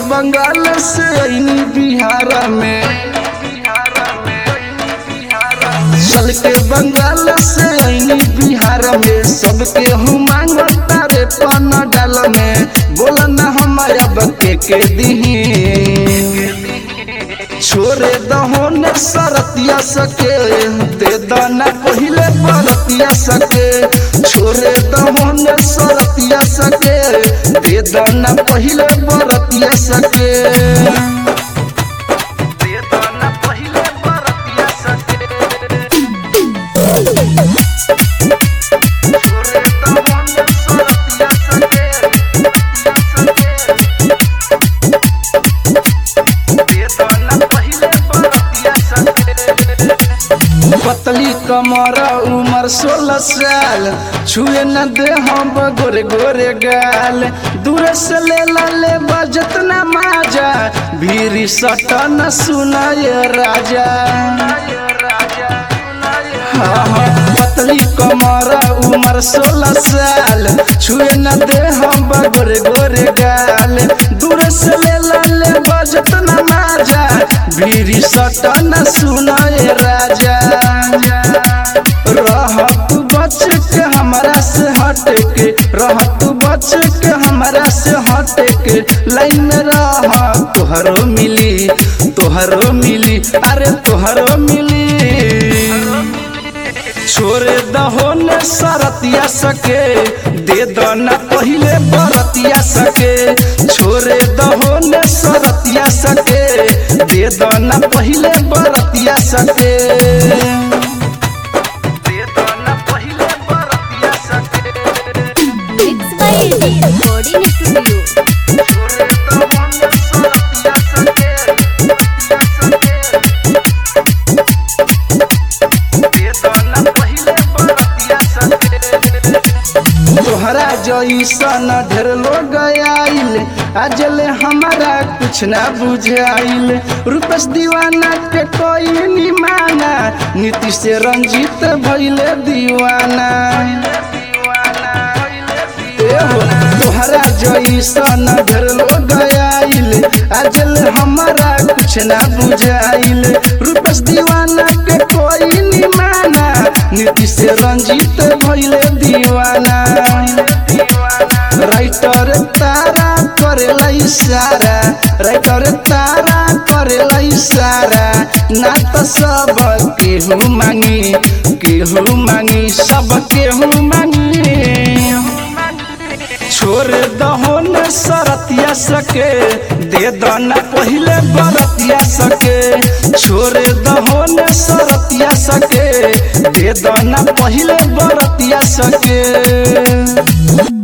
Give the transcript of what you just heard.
बंगाल से आईनी बिहार में, चल के बंगाल से आईनी बिहार में। सबके हूँ मांगो तारे पन डाल में, बोला ना हम अब के दीही छोरे दहोन सरतिया सके, दे दाना पहिले बरतिया सके। छोरे दहोन सरतिया सके, दे दाना पहिले बरतिया सके। दे दाना पहिले बरतिया सके। छोरे दहोन सरतिया सके, पतली कमर उमर 16 साल, छुए न दे हम गोरे गोरे गाल। दूर से ले बजत न माजा, भीरी सट न सुनाए राजा। पतली कमर उमर 16 साल, छुए न दे हम गोरे गोरे गाल। दूर से ले बजत न माजा, भीरी सट न सुनाए राजा। रहत बच के हमरा से हट के, रहत बच के हमरा से हट के। लाइन में रह तोहरो मिली, तोहरो मिली, अरे तोहरो मिली। छोरे दहोन सरतिया सके, दे दाना पहिले बरतिया सके। छोरे दहोन सरतिया सके, दे दाना पहिले बरतिया सके। दे दाना पहिले बरतिया सके। Mix by recording studio. छोरे दहोन सरतिया सके, दे दाना पहिले बरतिया सके। तोहरा जैसन ढेर लोग आइल, आजले हमारा कुछ ना बुझाइल। रूपेश दीवाना के कोई नहीं माना, नीतीश से रंजीत भइले दीवाना। तोहरा जैसन ढेर लोग आइल, आजले हमारा कुछ ना बुझाइल। रूपेश दीवाना के कोई नहीं माना, नीतीश से रंजीत भइले दीवाना। राइटर तारा करेला इशारा, राइटर तारा करेला इशारा। ना तो सब केहू मांगी, केहू मांगी, सब केहू मांगी। छोरे दहोन सरतिया सके, दे दाना पहिले बरतिया सके। छोरे दहोन सरतिया सके, दे दाना पहिले बरतिया सके।